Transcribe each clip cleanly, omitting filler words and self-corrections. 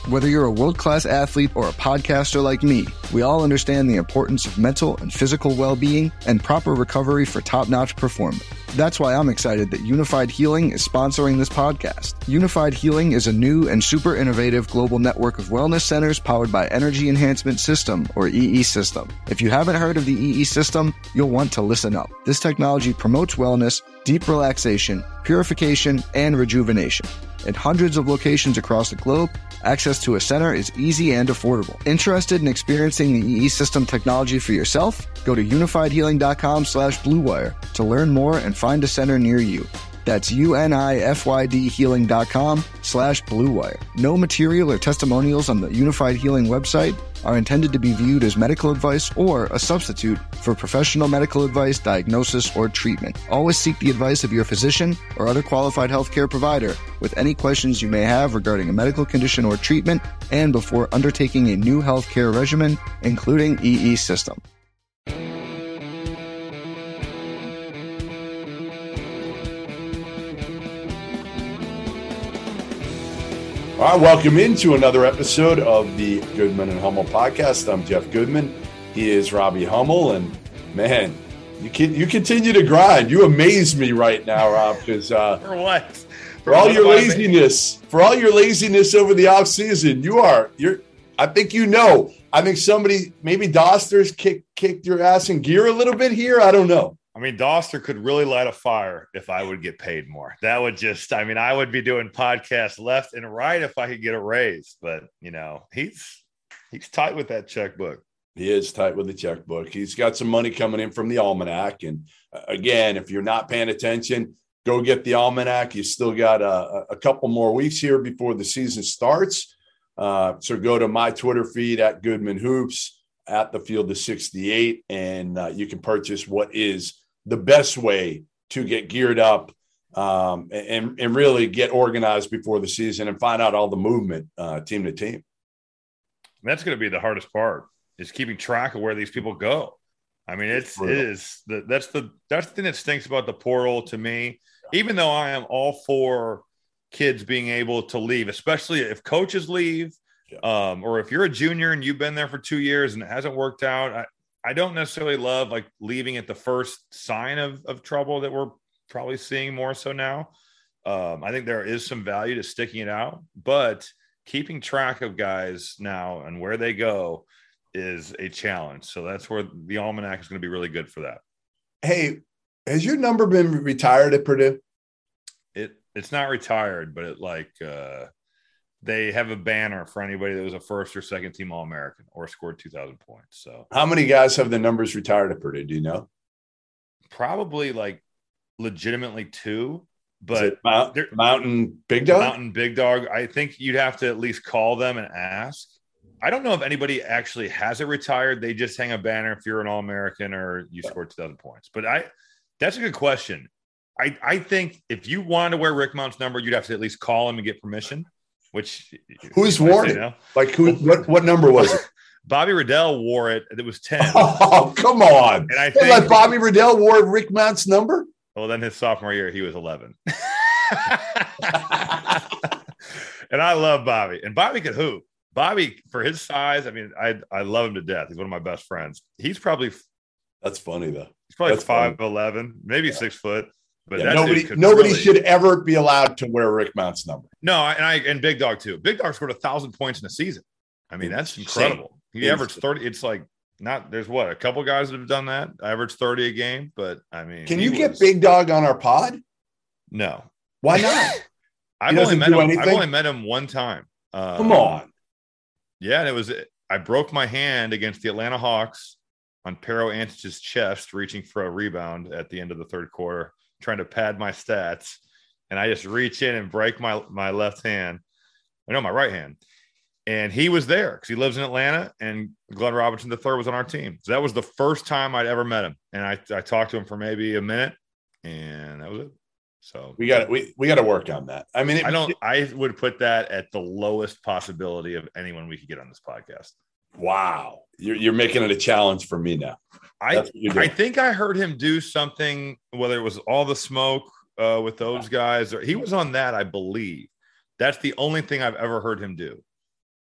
Whether you're a world-class athlete or a podcaster like me, we all understand the importance of mental and physical well-being and proper recovery for top-notch performance. That's why I'm excited that Unified Healing is sponsoring this podcast. Unified Healing is a new and super innovative global network of wellness centers powered by Energy Enhancement System, or EE System. If you haven't heard of the EE System, you'll want to listen up. This technology promotes wellness, deep relaxation, purification, and rejuvenation. In hundreds of locations across the globe, access to a center is easy and affordable. Interested in experiencing the EE System technology for yourself? Go to unifiedhealing.com/bluewire to learn more and find a center near you. That's unifydhealing.com/bluewire. No material or testimonials on the Unified Healing website are intended to be viewed as medical advice or a substitute for professional medical advice, diagnosis, or treatment. Always seek the advice of your physician or other qualified healthcare provider with any questions you may have regarding a medical condition or treatment and before undertaking a new healthcare regimen, including EE System. All right, welcome into another episode of the Goodman and Hummel podcast. I'm Jeff Goodman. He is Robbie Hummel, and man, you continue to grind. You amaze me right now, Rob. Because for what? For all your laziness over the off season, I think I think somebody, maybe Doster's kicked your ass in gear a little bit here. I don't know. I mean, Doster could really light a fire if I would get paid more. That would I would be doing podcasts left and right if I could get a raise. But, he's tight with that checkbook. He is tight with the checkbook. He's got some money coming in from the Almanac. And again, if you're not paying attention, go get the Almanac. You still got a couple more weeks here before the season starts. So go to my Twitter feed at Goodman Hoops, at the Field of 68, and you can purchase what is the best way to get geared up and really get organized before the season and find out all the movement team to team. And that's going to be the hardest part, is keeping track of where these people go. I mean, that's the thing that stinks about the portal to me, even though I am all for kids being able to leave, especially if coaches leave, or if you're a junior and you've been there for 2 years and it hasn't worked out. I don't necessarily love like leaving at the first sign of trouble that we're probably seeing more so now. I think there is some value to sticking it out, but keeping track of guys now and where they go is a challenge. So that's where the Almanac is going to be really good for that. Hey, has your number been retired at Purdue? It's not retired, but they have a banner for anybody that was a first or second team All-American or scored 2,000 points. So how many guys have the numbers retired at Purdue? Do you know? Probably legitimately 2, but Mountain Big Dog? Mountain Big Dog. I think you'd have to at least call them and ask. I don't know if anybody actually has it retired. They just hang a banner if you're an All-American or you scored 2,000 points. But that's a good question. I think if you wanted to wear Rick Mount's number, you'd have to at least call him and get permission. Who's worn it? What number was it? Bobby Riddell wore it. It was 10. Oh, come on. And I think Bobby Riddell wore Rick Mount's number? Well, then his sophomore year, he was 11. And I love Bobby. And Bobby could hoop. Bobby, for his size, I mean, I love him to death. He's one of my best friends. He's probably – That's funny, though. He's probably 5'11", maybe 6 foot. But nobody should ever be allowed to wear Rick Mount's number. No, and Big Dog too. Big Dog scored 1,000 points in a season. I mean, that's incredible. He averaged 30. It's like there's a couple guys that have done that. Averaged 30 a game, but I mean, can you get Big Dog on our pod? No. Why not? I've only met him one time. Come on. Yeah, and I broke my hand against the Atlanta Hawks on Pero Antich's chest, reaching for a rebound at the end of the third quarter, trying to pad my stats, and I just reach in and break my left hand. My right hand. And he was there because he lives in Atlanta, and Glenn Robinson III was on our team. So that was the first time I'd ever met him. And I talked to him for maybe a minute, and that was it. So we got to work on that. I mean, I would put that at the lowest possibility of anyone we could get on this podcast. Wow. You're making it a challenge for me now. I think I heard him do something, whether it was All the Smoke with those guys, or he was on that, I believe. That's the only thing I've ever heard him do.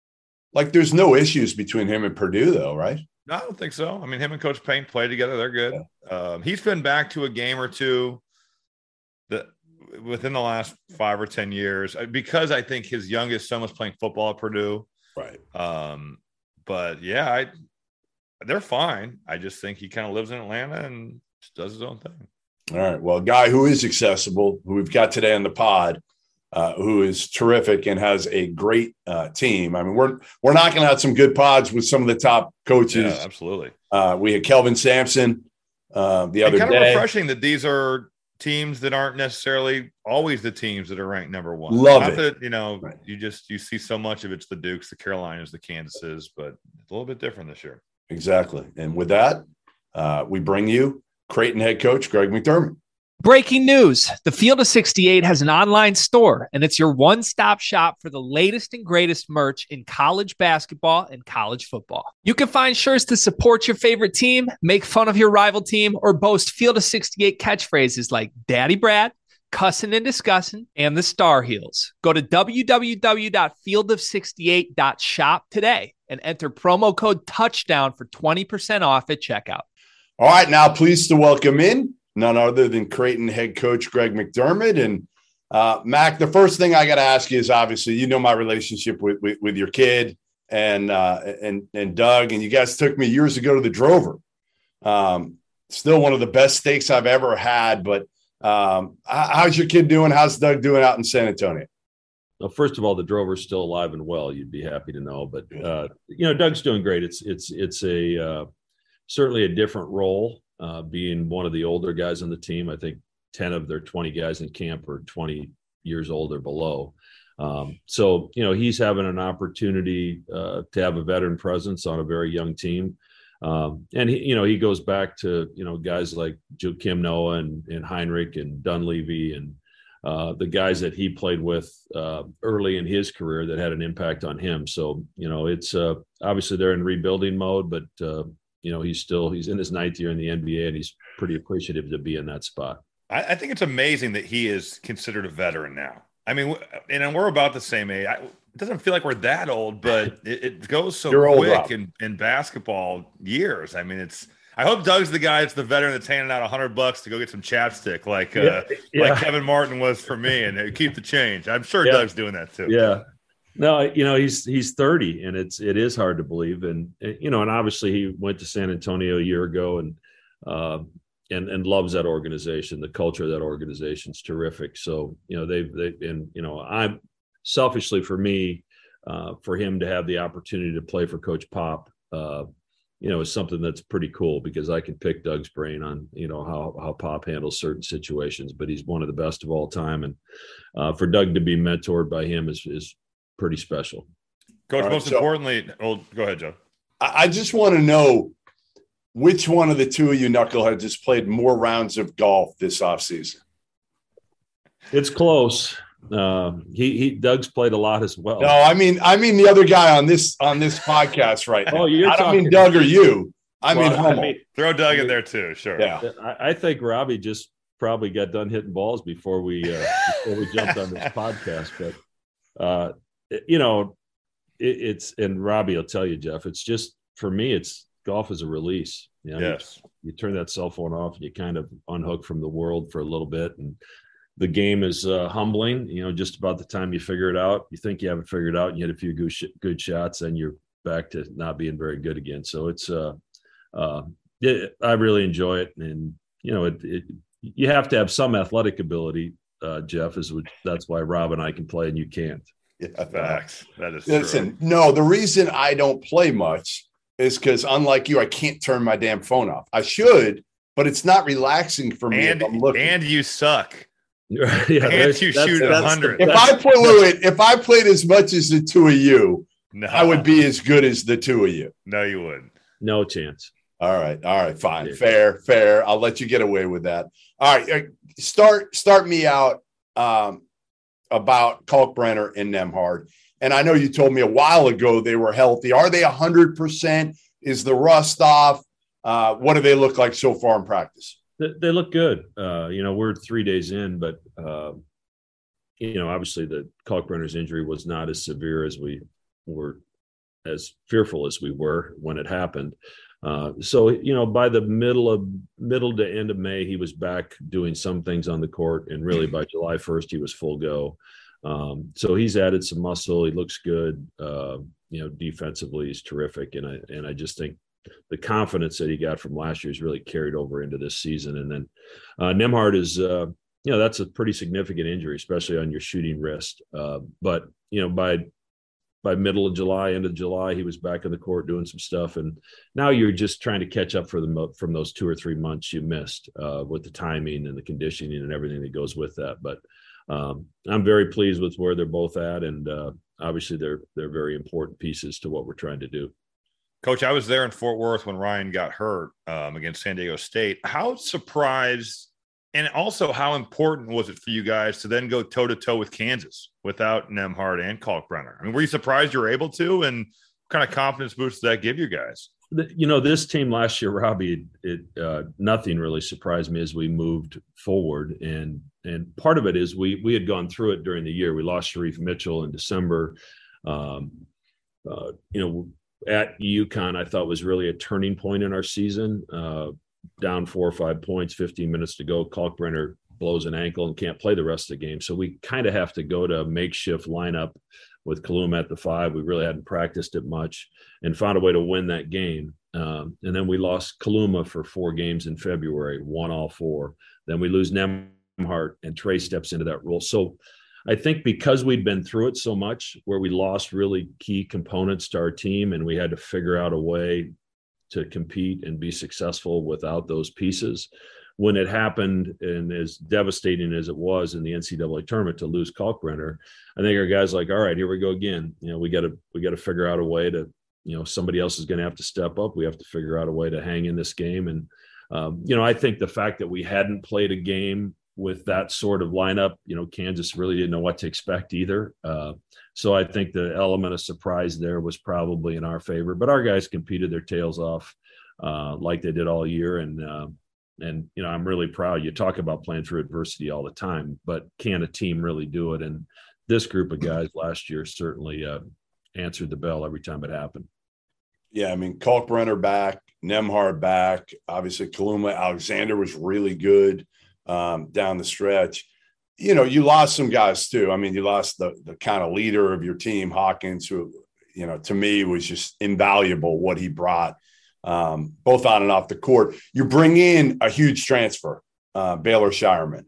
Like there's no issues between him and Purdue, though, right? No, I don't think so. I mean, him and Coach Payne play together. They're good. Yeah. He's been back to a game or two that within the last 5 or 10 years, because I think his youngest son was playing football at Purdue. Right. But yeah, they're fine. I just think he kind of lives in Atlanta and just does his own thing. All right. Well, a guy who is accessible, who we've got today on the pod, who is terrific and has a great team. I mean, we're knocking out some good pods with some of the top coaches. Yeah, absolutely. We had Kelvin Sampson the other kind day. Kind of refreshing that these are teams that aren't necessarily always the teams that are ranked number one. Love Not it. That, right. You see so much of it's the Dukes, the Carolinas, the Kansases, but it's a little bit different this year. Exactly. And with that, we bring you Creighton head coach Greg McDermott. Breaking news. The Field of 68 has an online store, and it's your one-stop shop for the latest and greatest merch in college basketball and college football. You can find shirts to support your favorite team, make fun of your rival team, or boast Field of 68 catchphrases like Daddy Brad, Cussin' and Discussin', and the Star Heels. Go to www.fieldof68.shop today and enter promo code TOUCHDOWN for 20% off at checkout. All right, now pleased to welcome in none other than Creighton head coach Greg McDermott. And Mac, the first thing I got to ask you is obviously, you know, my relationship with your kid and Doug, and you guys took me years ago to the Drover. Still one of the best steaks I've ever had. But how's your kid doing? How's Doug doing out in San Antonio? Well, first of all, the Drover's still alive and well. You'd be happy to know, but you know, Doug's doing great. It's a certainly a different role. Being one of the older guys on the team. I think 10 of their 20 guys in camp are 20 years old or below. So, you know, he's having an opportunity to have a veteran presence on a very young team. And, he goes back to, guys like Joakim Noah and Heinrich and Dunleavy and the guys that he played with early in his career that had an impact on him. So, it's obviously they're in rebuilding mode, but he's in his 9th year in the NBA, and he's pretty appreciative to be in that spot. I think it's amazing that he is considered a veteran now. I mean, and we're about the same age. It doesn't feel like we're that old, but it goes so quick in basketball years. I mean, I hope Doug's the guy that's the veteran that's handing out $100 to go get some chapstick, like Kevin Martin was for me, and keep the change. I'm sure Doug's doing that too. Yeah. No, he's 30, and it is hard to believe, and obviously he went to San Antonio a year ago, and loves that organization. The culture of that organization is terrific. So I'm selfishly for me, for him to have the opportunity to play for Coach Pop, is something that's pretty cool, because I can pick Doug's brain on how Pop handles certain situations, but he's one of the best of all time, and for Doug to be mentored by him is pretty special. Coach, most importantly, go ahead, Joe. I just want to know which one of the two of you knuckleheads has played more rounds of golf this offseason. It's close. Doug's played a lot as well. No, I mean the other guy on this podcast right now. Oh, I don't mean Doug or you. I mean Hummel. Throw Doug in there too. Sure. Yeah. I think Robbie just probably got done hitting balls before we jumped on this podcast, but it's and Robbie will tell you, Jeff, it's just, for me, it's golf is a release. Yes. You turn that cell phone off and you kind of unhook from the world for a little bit. And the game is humbling, just about the time you figure it out, you think you have it figured out and you hit a few good shots, and you're back to not being very good again. So it's, I really enjoy it. And, you have to have some athletic ability, Jeff, that's why Rob and I can play and you can't. Yeah, facts. That is Listen, true. No, the reason I don't play much is because, unlike you, I can't turn my damn phone off. I should, but it's not relaxing for me. And you suck. Yeah, and you shoot 100. If I played as much as the two of you, no. I would be as good as the two of you. No, you wouldn't. No chance. All right, fine, yeah. Fair. I'll let you get away with that. All right, start me out about Kalkbrenner and Nembhard. And I know you told me a while ago they were healthy. Are they 100%? Is the rust off? What do they look like so far in practice? They look good. We're 3 days in, but, obviously the Kalkbrenner's injury was not as severe as we were as fearful as we were when it happened. So, by the middle to end of May, he was back doing some things on the court. And really by July 1st, he was full go. So he's added some muscle. He looks good. Defensively, he's terrific. And I just think the confidence that he got from last year is really carried over into this season. And then Nembhard is, that's a pretty significant injury, especially on your shooting wrist. But by middle of July, end of July, he was back on the court doing some stuff. And now you're just trying to catch up from those 2 or 3 months you missed with the timing and the conditioning and everything that goes with that. But I'm very pleased with where they're both at. And obviously they're very important pieces to what we're trying to do. Coach, I was there in Fort Worth when Ryan got hurt against San Diego State. How surprised and also how important was it for you guys to then go toe-to-toe with Kansas without Nembhard and Kalkbrenner? I mean, were you surprised you were able to? And what kind of confidence boost did that give you guys? This team last year, Robbie, nothing really surprised me as we moved forward. And part of it is we had gone through it during the year. We lost Sharif Mitchell in December. At UConn, I thought was really a turning point in our season. Down 4 or 5 points, 15 minutes to go. Kalkbrenner blows an ankle and can't play the rest of the game. So we kind of have to go to a makeshift lineup with Kaluma at the 5. We really hadn't practiced it much and found a way to win that game. And then we lost Kaluma for 4 games in February, won all 4. Then we lose Nembhard and Trey steps into that role. So I think because we'd been through it so much where we lost really key components to our team and we had to figure out a way to compete and be successful without those pieces. When it happened, and as devastating as it was in the NCAA tournament to lose Kalkbrenner, I think our guys like, all right, here we go again. We got to figure out a way to, somebody else is going to have to step up. We have to figure out a way to hang in this game. And, I think the fact that we hadn't played a game with that sort of lineup, Kansas really didn't know what to expect either. So I think the element of surprise there was probably in our favor, but our guys competed their tails off like they did all year. And I'm really proud. You talk about playing through adversity all the time, but can a team really do it? And this group of guys last year certainly answered the bell every time it happened. Yeah, I mean, Kalkbrenner back, Nembhard back. Obviously, Kaluma Alexander was really good down the stretch. You lost some guys too. I mean, you lost the kind of leader of your team, Hawkins, who, to me was just invaluable what he brought, both on and off the court. You bring in a huge transfer, Baylor Shireman.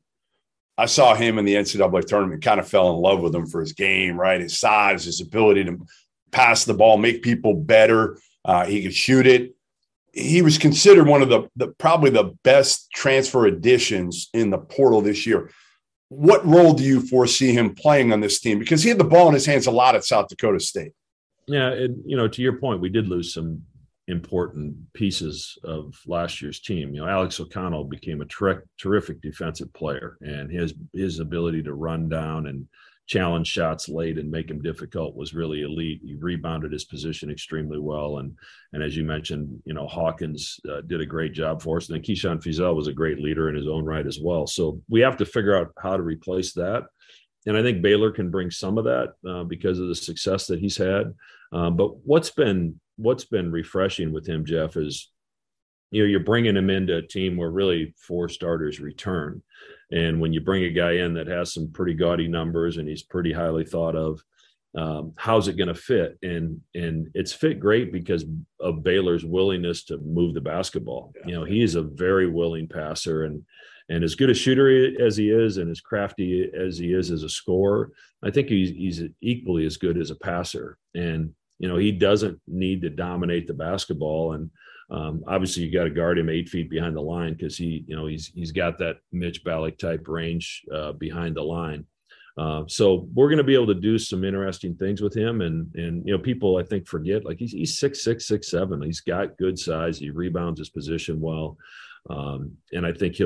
I saw him in the NCAA tournament, kind of fell in love with him for his game, right? His size, his ability to pass the ball, make people better. He could shoot it. He was considered one of the probably the best transfer additions in the portal this year. What role do you foresee him playing on this team? Because he had the ball in his hands a lot at South Dakota State. Yeah, and to your point, we did lose some important pieces of last year's team. Alex O'Connell became a terrific defensive player, and his ability to run down and challenge shots late and make him difficult was really elite. He rebounded his position extremely well. And as you mentioned, Hawkins did a great job for us. And then Keyshawn Feazell was a great leader in his own right as well. So we have to figure out how to replace that. And I think Baylor can bring some of that because of the success that he's had. But what's been refreshing with him, Jeff, is, you're bringing him into a team where really 4 starters return. And when you bring a guy in that has some pretty gaudy numbers and he's pretty highly thought of, how's it going to fit? And it's fit great because of Baylor's willingness to move the basketball. Yeah. He's a very willing passer and as good a shooter as he is and as crafty as he is as a scorer, I think he's equally as good as a passer. And, he doesn't need to dominate the basketball. And obviously you got to guard him 8 feet behind the line because he's got that Mitch Ballock type range behind the line. So we're going to be able to do some interesting things with him. And people I think forget, like he's 6'6", 6'7". He's got good size. He rebounds his position well. And I think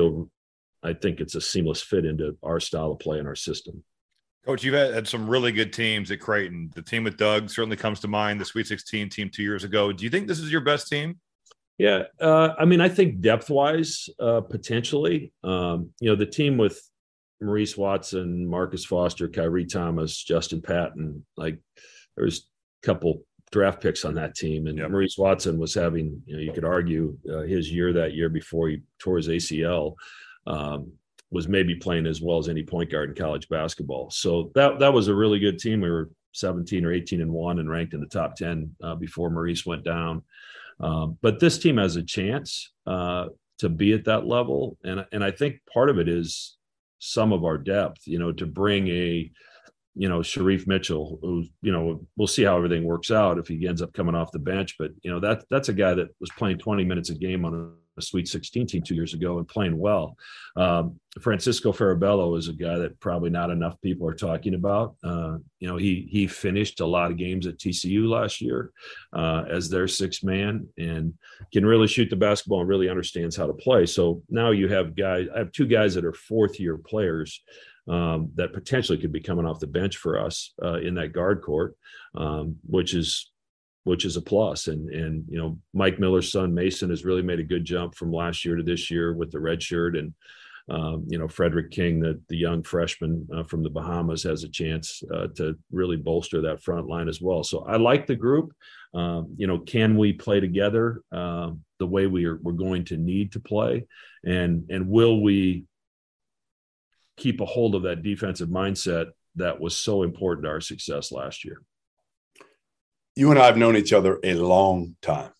it's a seamless fit into our style of play and our system. Coach, you've had some really good teams at Creighton. The team with Doug certainly comes to mind, the Sweet 16 team 2 years ago. Do you think this is your best team? Yeah. I think depth-wise, potentially. The team with Maurice Watson, Marcus Foster, Kyrie Thomas, Justin Patton, there's a couple draft picks on that team. And Maurice Watson was having, you could argue his year that year before he tore his ACL, was maybe playing as well as any point guard in college basketball. So that was a really good team. We were 17 or 18-1 and ranked in the top 10 before Maurice went down. But this team has a chance to be at that level. And I think part of it is some of our depth, to bring a, Sharif Mitchell, who, we'll see how everything works out if he ends up coming off the bench. But, that's a guy that was playing 20 minutes a game on a Sweet 16 team 2 years ago and playing well. Francisco Farabello is a guy that probably not enough people are talking about. He finished a lot of games at TCU last year as their sixth man and can really shoot the basketball and really understands how to play. So now you have I have two guys that are fourth-year players that potentially could be coming off the bench for us in that guard court, which is a plus. And Mike Miller's son, Mason, has really made a good jump from last year to this year with the red shirt. And, Frederick King, the young freshman from the Bahamas, has a chance to really bolster that front line as well. So I like the group. Can we play together the way we're going to need to play? And will we keep a hold of that defensive mindset that was so important to our success last year? You and I have known each other a long time.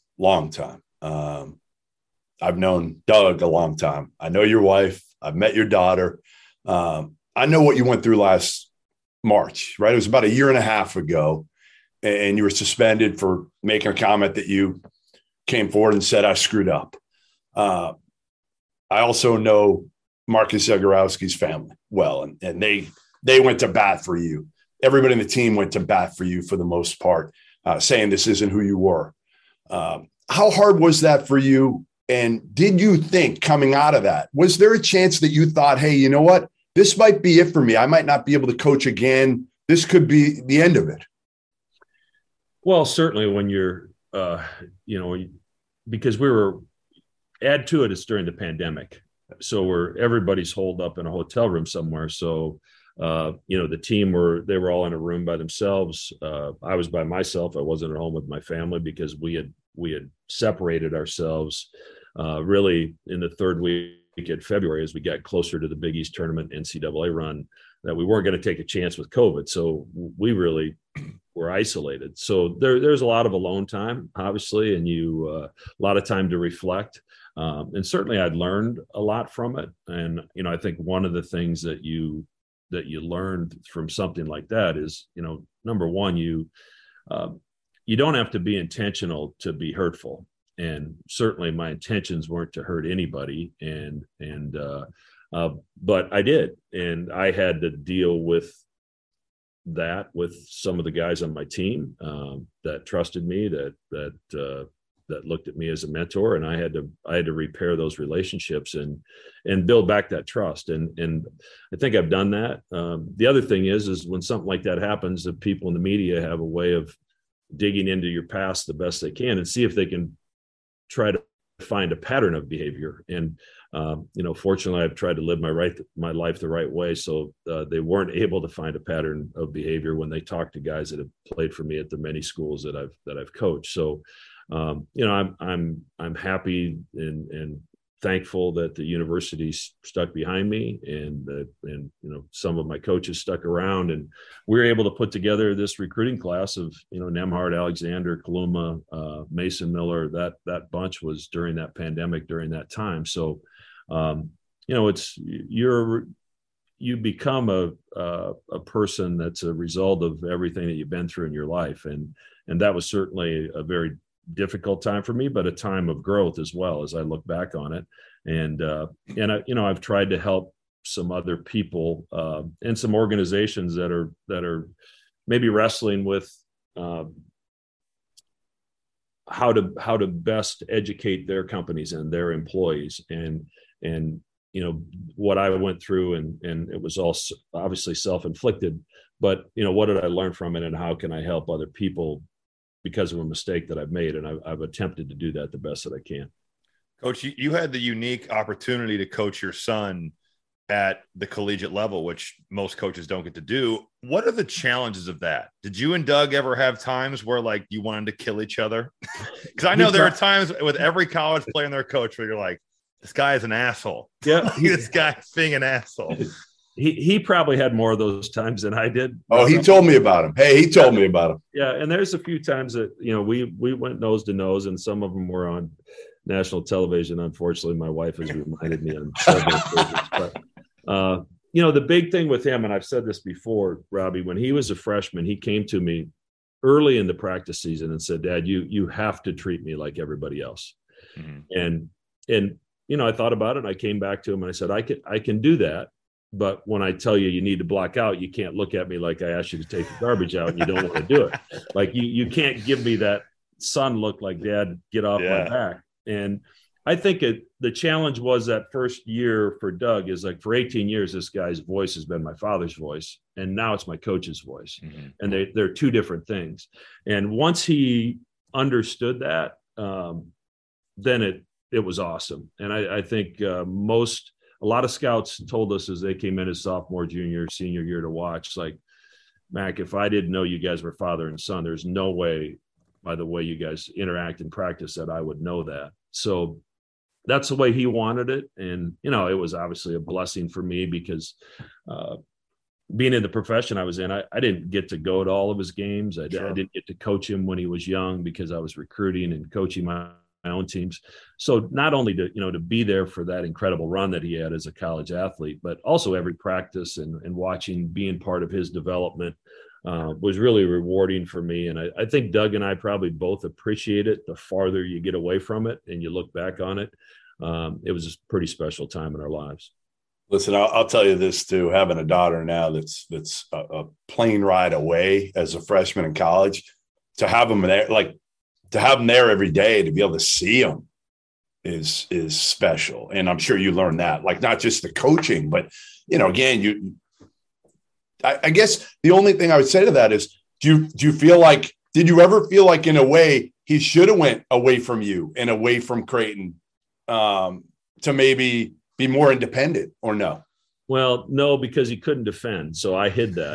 I've known Doug a long time. I know your wife. I've met your daughter. I know what you went through last March, right? It was about a year and a half ago, and you were suspended for making a comment that you came forward and said, I screwed up. I also know Marcus Zagorowski's family well, and they went to bat for you. Everybody in the team went to bat for you for the most part, saying this isn't who you were. How hard was that for you? And did you think coming out of that, was there a chance that you thought, hey, you know what, this might be it for me. I might not be able to coach again. This could be the end of it. Well, certainly when you're, because we were, add to it, it's during the pandemic. So everybody's holed up in a hotel room somewhere. So, the team they were all in a room by themselves. I was by myself. I wasn't at home with my family because we had separated ourselves really in the third week of February as we got closer to the Big East tournament NCAA run, that we weren't going to take a chance with COVID. So we really were isolated. So there's a lot of alone time, obviously, and a lot of time to reflect. And certainly I'd learned a lot from it. And, I think one of the things that you learned from something like that is, number one, you don't have to be intentional to be hurtful. And certainly my intentions weren't to hurt anybody. But I did. And I had to deal with that with some of the guys on my team that trusted me, that looked at me as a mentor, and I had to repair those relationships and build back that trust. And I think I've done that. The other thing is when something like that happens, the people in the media have a way of digging into your past the best they can and see if they can try to find a pattern of behavior. And, fortunately I've tried to live my life the right way. So they weren't able to find a pattern of behavior when they talked to guys that have played for me at the many schools that I've coached. So, I'm happy and thankful that the university stuck behind me and some of my coaches stuck around, and we were able to put together this recruiting class of, Nembhard, Alexander, Kaluma, Mason Miller. That bunch was during that pandemic, during that time. So, you become a person that's a result of everything that you've been through in your life. And that was certainly a very difficult time for me, but a time of growth as well as I look back on it. And I've tried to help some other people and some organizations that are maybe wrestling with how to best educate their companies and their employees. And what I went through, and it was all obviously self-inflicted, but what did I learn from it, and how can I help other people because of a mistake that I've made? And I've attempted to do that the best that I can. Coach, you had the unique opportunity to coach your son at the collegiate level, which most coaches don't get to do. What are the challenges of that? Did you and Doug ever have times where like you wanted to kill each other? Because I know there are times with every college player and their coach where you're like, this guy is an asshole. Yeah. This guy's being an asshole. He probably had more of those times than I did. Oh, he told me about him. Hey, he told me about him. Yeah. And there's a few times that, we went nose to nose, and some of them were on national television. Unfortunately, my wife has reminded me on several occasions. But, the big thing with him, and I've said this before, Robbie, when he was a freshman, he came to me early in the practice season and said, Dad, you have to treat me like everybody else. Mm-hmm. And I thought about it, and I came back to him and I said, I can do that. But when I tell you need to block out, you can't look at me like I asked you to take the garbage out and you don't want to do it. Like you can't give me that son look like, Dad, get off my back. And I think the challenge was that first year for Doug is like, for 18 years, this guy's voice has been my father's voice, and now it's my coach's voice. Mm-hmm. And they're two different things. And once he understood that, then it was awesome. And I think a lot of scouts told us as they came in as sophomore, junior, senior year to watch, like, Mac, if I didn't know you guys were father and son, there's no way by the way you guys interact and practice that I would know that. So that's the way he wanted it. And, it was obviously a blessing for me because being in the profession I was in, I didn't get to go to all of his games. I didn't get to coach him when he was young because I was recruiting and coaching my own teams. So not only to be there for that incredible run that he had as a college athlete, but also every practice and watching, being part of his development was really rewarding for me. And I think Doug and I probably both appreciate it. The farther you get away from it and you look back on it, it was a pretty special time in our lives. Listen, I'll tell you this too, having a daughter now that's a plane ride away as a freshman in college, to have them there, to have them there every day, to be able to see them is special. And I'm sure you learned that, like, not just the coaching, but, again, I guess the only thing I would say to that is, did you ever feel like in a way he should have went away from you and away from Creighton to maybe be more independent, or no? Well, no, because he couldn't defend. So I hid that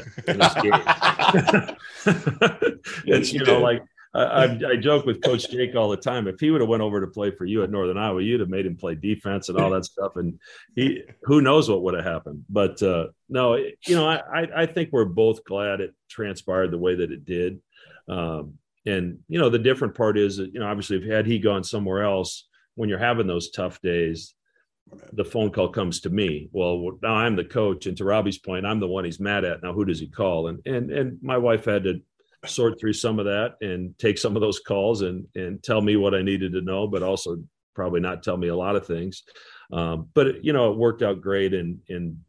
in his game. I joke with Coach Jake all the time. If he would have went over to play for you at Northern Iowa, you'd have made him play defense and all that stuff. And who knows what would have happened. But no, I think we're both glad it transpired the way that it did. And, the different part is that, obviously had he gone somewhere else, when you're having those tough days, the phone call comes to me. Well, now I'm the coach. And to Robbie's point, I'm the one he's mad at. Now, who does he call? And my wife had to sort through some of that and take some of those calls and tell me what I needed to know, but also probably not tell me a lot of things. But it worked out great. And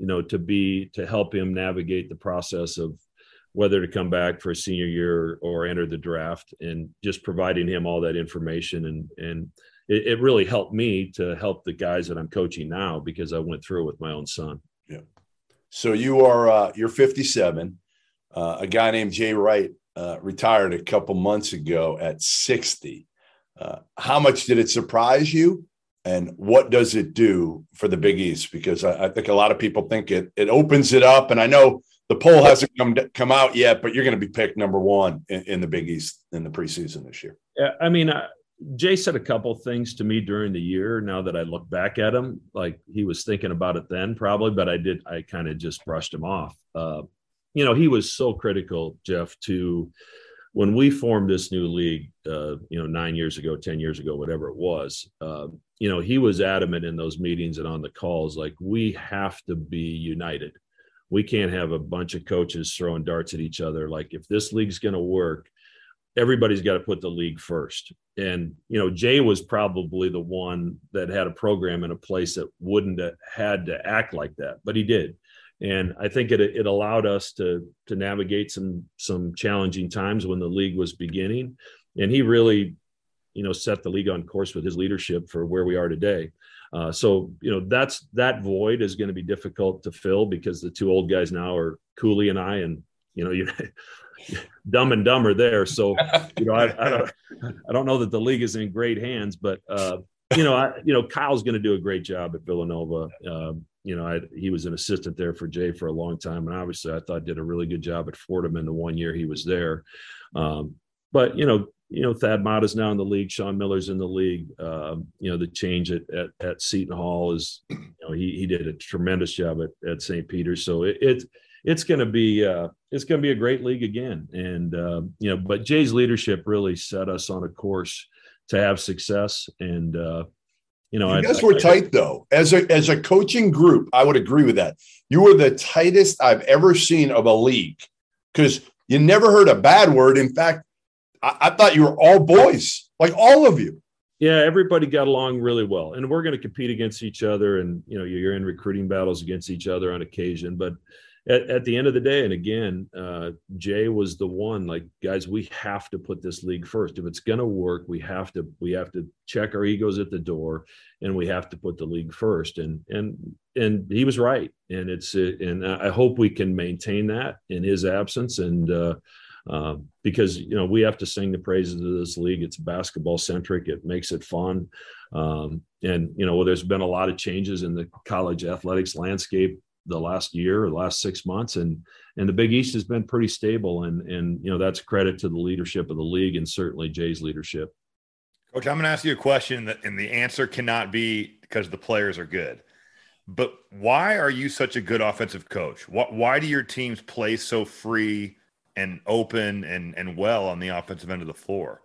to help him navigate the process of whether to come back for a senior year or enter the draft, and just providing him all that information. And it really helped me to help the guys that I'm coaching now, because I went through it with my own son. Yeah. So you're 57. A guy named Jay Wright retired a couple months ago at 60. How much did it surprise you, and what does it do for the Big East? Because I think a lot of people think it opens it up, and I know the poll hasn't come out yet, but you're going to be picked number one in the Big East in the preseason this year. Yeah, I mean, Jay said a couple of things to me during the year. Now that I look back at him, like he was thinking about it then probably, but I kind of just brushed him off. He was so critical, Jeff, to when we formed this new league, 9 years ago, 10 years ago, whatever it was, he was adamant in those meetings and on the calls, like, we have to be united. We can't have a bunch of coaches throwing darts at each other. Like, if this league's going to work, everybody's got to put the league first. And, Jay was probably the one that had a program in a place that wouldn't have had to act like that, but he did. And I think it allowed us to navigate some challenging times when the league was beginning. And he really, set the league on course with his leadership for where we are today. So that void is going to be difficult to fill, because the two old guys now are Cooley and I, and, you're Dumb and Dumber there. So, I don't know that the league is in great hands, but, Kyle's going to do a great job at Villanova. he was an assistant there for Jay for a long time, and obviously I thought did a really good job at Fordham in the 1 year he was there. But Thad Matta's now in the league. Sean Miller's in the league. The change at Seton Hall is, he did a tremendous job at St. Peter's. So it's going to be a great league again. And but Jay's leadership really set us on a course to have success. And you guys were tight though. As a coaching group, I would agree with that. You were the tightest I've ever seen of a league because you never heard a bad word. In fact, I thought you were all boys, like all of you. Yeah, everybody got along really well. And we're going to compete against each other. And, you're in recruiting battles against each other on occasion. But at the end of the day, and again, Jay was the one, like, guys, we have to put this league first. If it's going to work, we have to check our egos at the door, and we have to put the league first. And he was right. And and I hope we can maintain that in his absence. And, because, we have to sing the praises of this league. It's basketball centric. It makes it fun. There's been a lot of changes in the college athletics landscape the last year or the last 6 months. And the Big East has been pretty stable. And that's credit to the leadership of the league and certainly Jay's leadership. Coach, I'm going to ask you a question and the answer cannot be because the players are good. But why are you such a good offensive coach? Why do your teams play so free and open and well on the offensive end of the floor?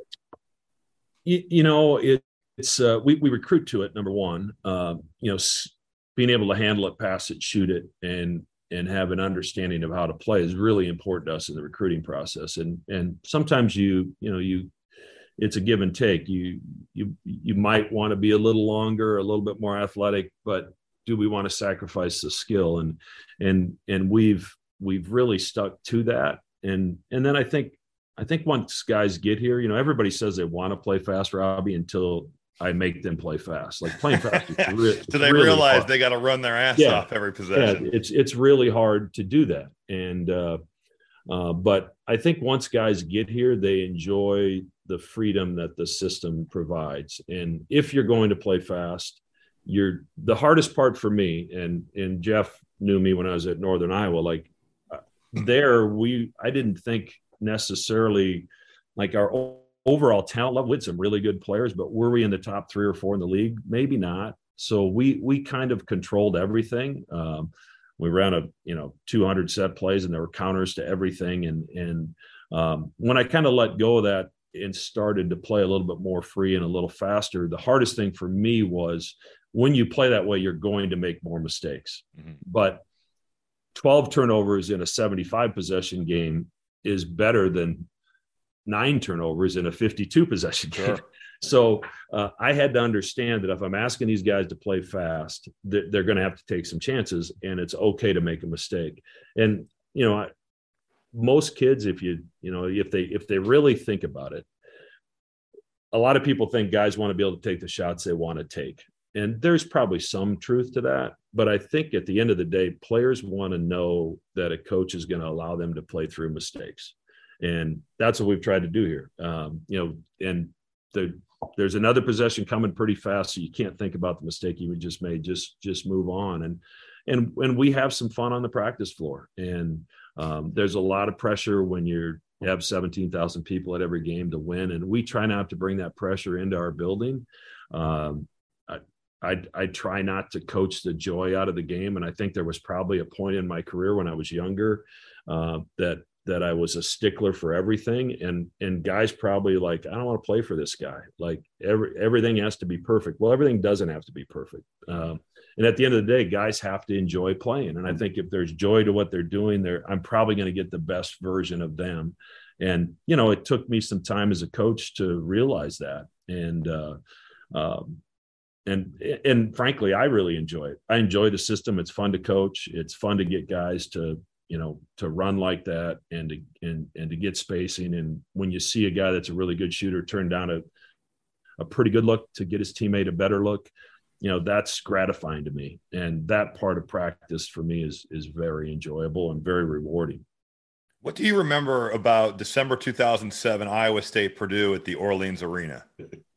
It's we recruit to it. Number one, being able to handle it, pass it, shoot it, and have an understanding of how to play is really important to us in the recruiting process. And sometimes it's a give and take. You might want to be a little longer, a little bit more athletic, but do we want to sacrifice the skill? And we've really stuck to that. And then I think once guys get here, everybody says they want to play fast, Robbie, until I make them play fast. Like playing fast is so they really realize hard. They got to run their ass off every possession. Yeah, it's really hard to do that. And but I think once guys get here, they enjoy the freedom that the system provides. And if you're going to play fast, the hardest part for me, and Jeff knew me when I was at Northern Iowa, like I didn't think necessarily like our overall talent level. We had some really good players, but were we in the top 3 or 4 in the league? Maybe not. So we kind of controlled everything. We ran a 200 set plays, and there were counters to everything. And when I kind of let go of that and started to play a little bit more free and a little faster, the hardest thing for me was when you play that way, you're going to make more mistakes. Mm-hmm. But 12 turnovers in a 75 possession game is better than 9 turnovers in a 52 possession game. Sure. So I had to understand that if I'm asking these guys to play fast, they're going to have to take some chances, and it's okay to make a mistake. And, most kids, if they really think about it, a lot of people think guys want to be able to take the shots they want to take. And there's probably some truth to that. But I think at the end of the day, players want to know that a coach is going to allow them to play through mistakes. And that's what we've tried to do here. And there's another possession coming pretty fast, so you can't think about the mistake you just made. Just move on. And we have some fun on the practice floor. And there's a lot of pressure when you have 17,000 people at every game to win. And we try not to bring that pressure into our building. I try not to coach the joy out of the game. And I think there was probably a point in my career when I was younger that I was a stickler for everything. And guys probably like, I don't want to play for this guy. Like everything has to be perfect. Well, everything doesn't have to be perfect. And at the end of the day, guys have to enjoy playing. And I think if there's joy to what they're doing, I'm probably going to get the best version of them. And, it took me some time as a coach to realize that. And frankly, I really enjoy it. I enjoy the system. It's fun to coach. It's fun to get guys to run like that and to get spacing. And when you see a guy that's a really good shooter turn down a pretty good look to get his teammate a better look, that's gratifying to me. And that part of practice for me is very enjoyable and very rewarding. What do you remember about December 2007, Iowa State, Purdue at the Orleans Arena?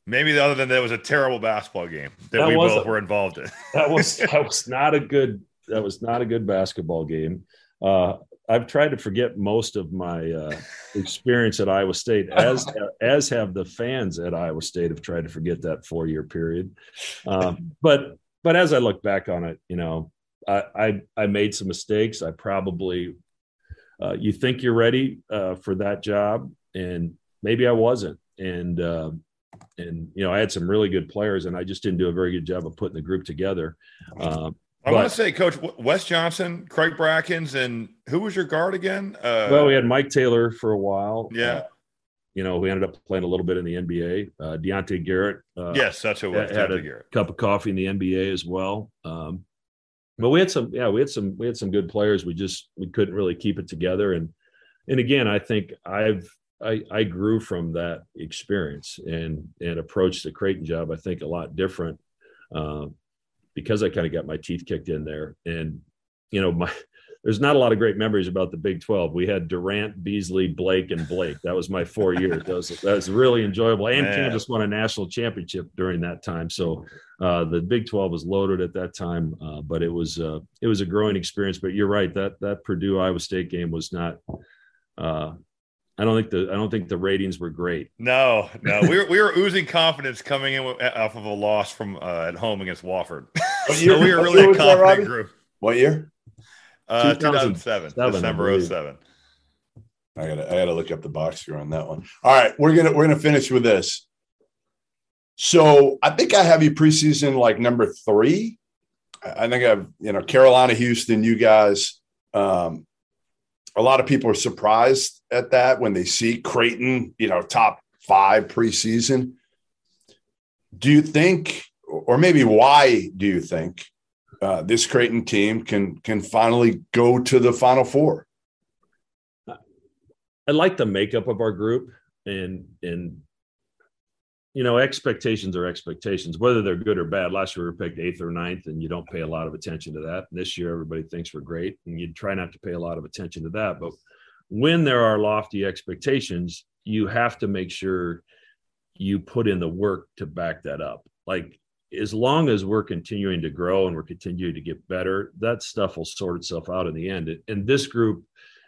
Maybe other than that was a terrible basketball game that we both were involved in. That was not a good basketball game. I've tried to forget most of my experience at Iowa State, as have the fans at Iowa State have tried to forget that 4-year period. But as I look back on it, I made some mistakes. I probably you think you're ready for that job, and maybe I wasn't. And I had some really good players, and I just didn't do a very good job of putting the group together. I want to say, Coach, Wes Johnson, Craig Brackens, and who was your guard again? Well, we had Mike Taylor for a while. Yeah. We ended up playing a little bit in the NBA. Deontay Garrett. Yes, that's who it was. Had a cup of coffee in the NBA as well. But we had some good players. We couldn't really keep it together. And again, I think I grew from that experience and approached the Creighton job, I think, a lot different because I kind of got my teeth kicked in there. And, there's not a lot of great memories about the Big 12. We had Durant, Beasley, Blake, and Blake. That was my 4 years. That was really enjoyable. And Kansas won a national championship during that time. So the Big 12 was loaded at that time, but it was a growing experience. But you're right, that Purdue Iowa State game was not. I don't think the ratings were great. No, we were oozing confidence coming in off of a loss from at home against Wofford. So we were really a confident group. What year? 2007, December 07. I gotta look up the box score on that one. All right, we're gonna finish with this. So I think I have you preseason like number 3. I think I've Carolina, Houston, you guys. A lot of people are surprised at that when they see Creighton, top 5 preseason. Do you think, or maybe why do you think this Creighton team can finally go to the Final Four? I like the makeup of our group, and expectations are expectations, whether they're good or bad. Last year we were picked 8th or 9th, and you don't pay a lot of attention to that. And this year everybody thinks we're great, and you try not to pay a lot of attention to that. But when there are lofty expectations, you have to make sure you put in the work to back that up. Like, as long as we're continuing to grow and we're continuing to get better, that stuff will sort itself out in the end. And this group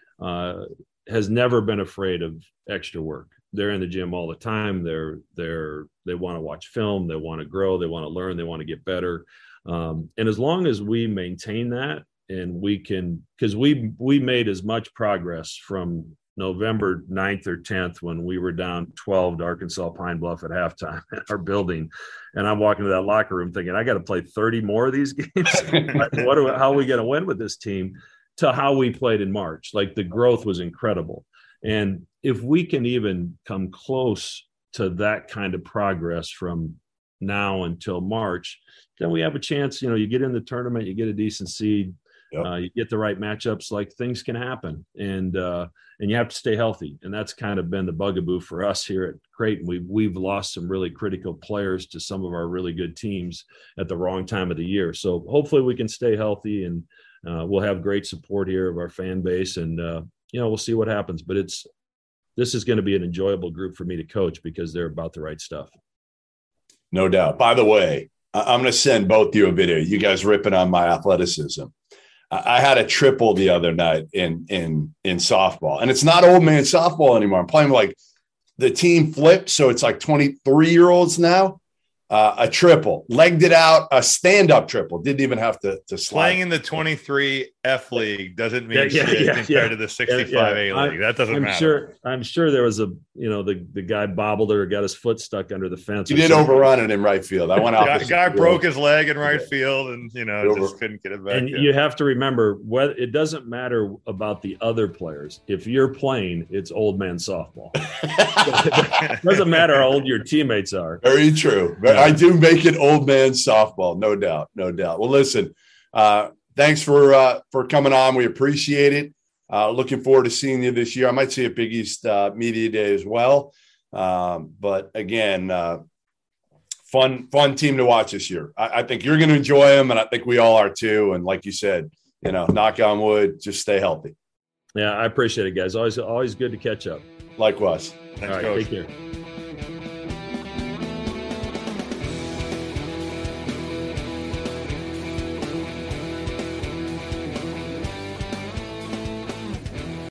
has never been afraid of extra work. They're in the gym all the time. They want to watch film. They want to grow. They want to learn. They want to get better. And as long as we maintain that, and we can, because we made as much progress from November 9th or 10th when we were down 12 to Arkansas Pine Bluff at halftime at our building. And I'm walking to that locker room thinking, I got to play 30 more of these games. How are we going to win with this team? To how we played in March. Like, the growth was incredible. And if we can even come close to that kind of progress from now until March, then we have a chance. You get in the tournament, you get a decent seed, you get the right matchups, like, things can happen. And you have to stay healthy. And that's kind of been the bugaboo for us here at Creighton. We've lost some really critical players to some of our really good teams at the wrong time of the year. So hopefully we can stay healthy, and we'll have great support here of our fan base, and we'll see what happens. But this is going to be an enjoyable group for me to coach because they're about the right stuff. No doubt. By the way, I'm going to send both you a video. You guys ripping on my athleticism. I had a triple the other night in softball, and it's not old man softball anymore. I'm playing like the team flipped, so it's like 23-year-olds now. A triple, legged it out, a stand-up triple. Didn't even have to slide. Playing in the 23 F League doesn't mean shit compared to the 65 A League. That doesn't matter. I'm sure there was the guy bobbled or got his foot stuck under the fence. He did overrun it in right field. I went out. Guy broke his leg in right field, and just couldn't get it back. And you have to remember, it doesn't matter about the other players. If you're playing, it's old man softball. It doesn't matter how old your teammates are. Very true. I do make it old man softball, no doubt. Well, listen, thanks for coming on. We appreciate it. Looking forward to seeing you this year. I might see you at Big East Media Day as well. But again, fun team to watch this year. I think you're going to enjoy them, and I think we all are too. And like you said, knock on wood, just stay healthy. Yeah, I appreciate it, guys. Always good to catch up. Likewise. Thanks, all right, Coach. Take care.